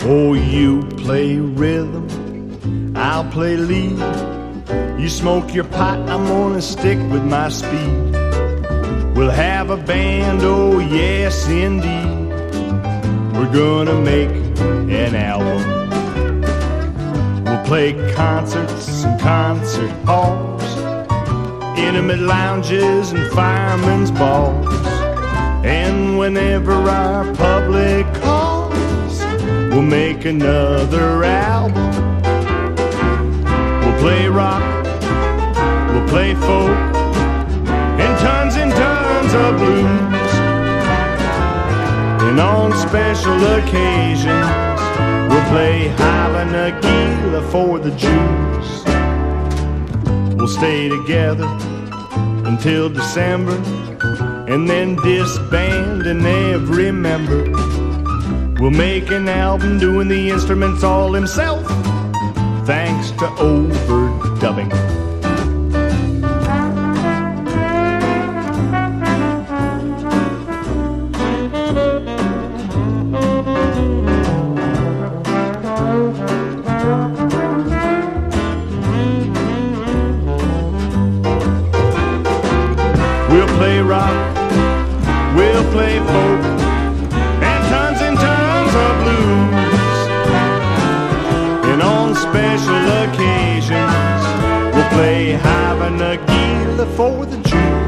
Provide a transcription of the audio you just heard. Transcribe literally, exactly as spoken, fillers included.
Oh, you play rhythm, I'll play lead. You smoke your pot, I'm gonna stick with my speed. We'll have a band, oh yes indeed. We're gonna make an album. We'll play concerts and concert halls, intimate lounges and firemen's balls. And whenever our public calls, we'll make another album. We'll play rock, we'll play folk, and tons and tons of blues. And on special occasions, we'll play Hava Nagila for the Jews. We'll stay together until December, and then disband and every member will make an album doing the instruments all himself, thanks to overdubbing. We'll play rock, we'll play folk, and tons and tons of blues. And on special occasions, we'll play Hava Nagila for the Jews.